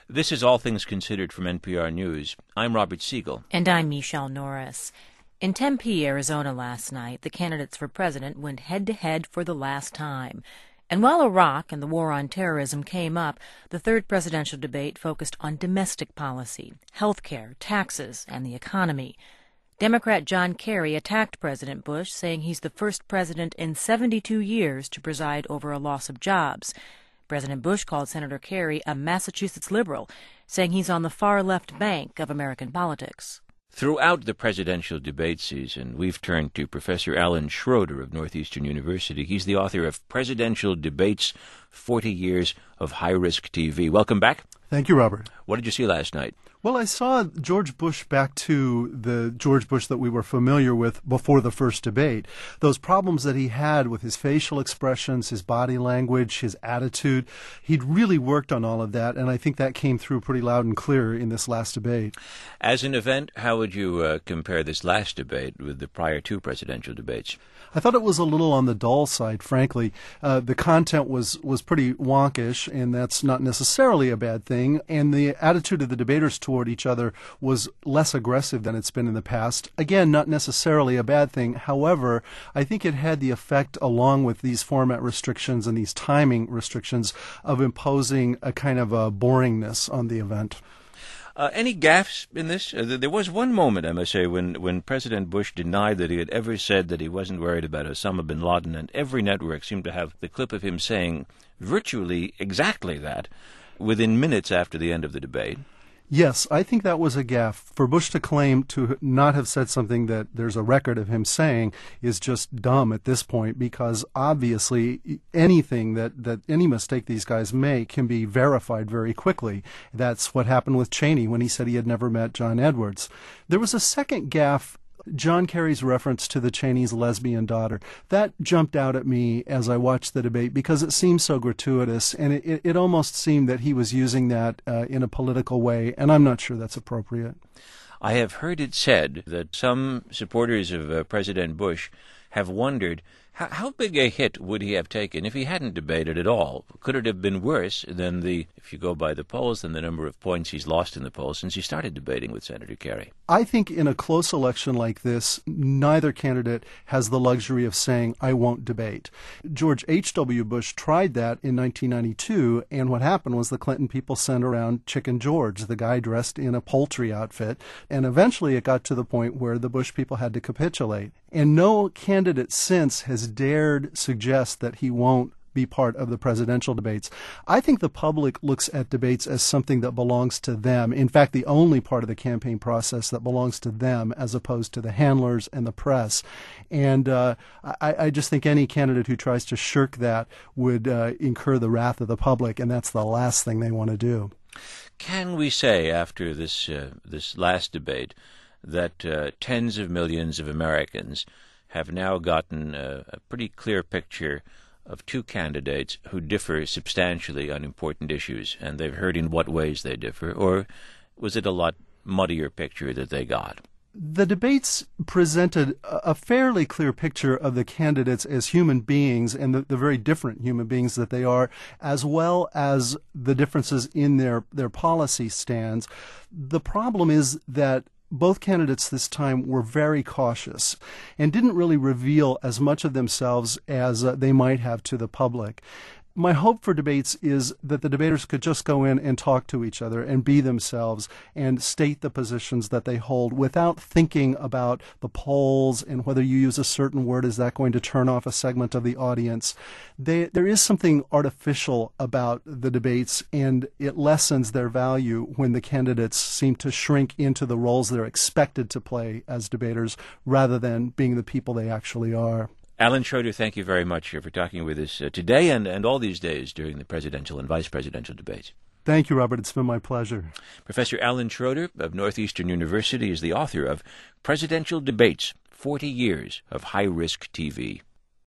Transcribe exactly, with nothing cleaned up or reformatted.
This is All Things Considered from N P R News. I'm Robert Siegel. And I'm Michelle Norris. In Tempe, Arizona last night, the candidates for president went head-to-head for the last time. And while Iraq and the war on terrorism came up, the third presidential debate focused on domestic policy, health care, taxes, and the economy. Democrat John Kerry attacked President Bush, saying he's the first president in seventy-two years to preside over a loss of jobs. President Bush called Senator Kerry a Massachusetts liberal, saying he's on the far-left bank of American politics. Throughout the presidential debate season, we've turned to Professor Alan Schroeder of Northeastern University. He's the author of Presidential Debates, forty years of High-Risk T V. Welcome back. Thank you, Robert. What did you see last night? Well, I saw George Bush back to the George Bush that we were familiar with before the first debate. Those problems that he had with his facial expressions, his body language, his attitude, he'd really worked on all of that, and I think that came through pretty loud and clear in this last debate. As an event, how would you uh, compare this last debate with the prior two presidential debates? I thought it was a little on the dull side, frankly. Uh, the content was, was pretty wonkish, and that's not necessarily a bad thing, and the attitude of the debaters toward each other was less aggressive than it's been in the past. Again, not necessarily a bad thing. However, I think it had the effect, along with these format restrictions and these timing restrictions, of imposing a kind of a boringness on the event. Uh, any gaffes in this? Uh, there was one moment, I must say, when, when President Bush denied that he had ever said that he wasn't worried about Osama bin Laden, and every network seemed to have the clip of him saying virtually exactly that within minutes after the end of the debate. Yes, I think that was a gaffe. For Bush to claim to not have said something that there's a record of him saying is just dumb at this point, because obviously anything that, that any mistake these guys make can be verified very quickly. That's what happened with Cheney when he said he had never met John Edwards. There was a second gaffe, John Kerry's reference to the Cheney's lesbian daughter. That jumped out at me as I watched the debate because it seemed so gratuitous, and it, it, it almost seemed that he was using that uh, in a political way, and I'm not sure that's appropriate. I have heard it said that some supporters of uh, President Bush have wondered how, how big a hit would he have taken if he hadn't debated at all? Could it have been worse than the, if you go by the polls, than the number of points he's lost in the polls since he started debating with Senator Kerry? I think in a close election like this, neither candidate has the luxury of saying, I won't debate. George H W. Bush tried that in nineteen ninety-two, and what happened was the Clinton people sent around Chicken George, the guy dressed in a poultry outfit, and eventually it got to the point where the Bush people had to capitulate. And no candidate since has dared suggest that he won't be part of the presidential debates. I think the public looks at debates as something that belongs to them. In fact, the only part of the campaign process that belongs to them as opposed to the handlers and the press. And uh, I, I just think any candidate who tries to shirk that would uh, incur the wrath of the public, and that's the last thing they want to do. Can we say after this, uh, this last debate that uh, tens of millions of Americans have now gotten a, a pretty clear picture of two candidates who differ substantially on important issues, and they've heard in what ways they differ? Or was it a lot muddier picture that they got? The debates presented a fairly clear picture of the candidates as human beings and the, the very different human beings that they are, as well as the differences in their, their policy stands. The problem is that both candidates this time were very cautious and didn't really reveal as much of themselves as uh, they might have to the public. My hope for debates is that the debaters could just go in and talk to each other and be themselves and state the positions that they hold without thinking about the polls and whether you use a certain word, is that going to turn off a segment of the audience. They, there is something artificial about the debates, and it lessens their value when the candidates seem to shrink into the roles they're expected to play as debaters rather than being the people they actually are. Alan Schroeder, thank you very much for talking with us uh, today and, and all these days during the presidential and vice presidential debates. Thank you, Robert. It's been my pleasure. Professor Alan Schroeder of Northeastern University is the author of Presidential Debates, forty years of High-Risk T V.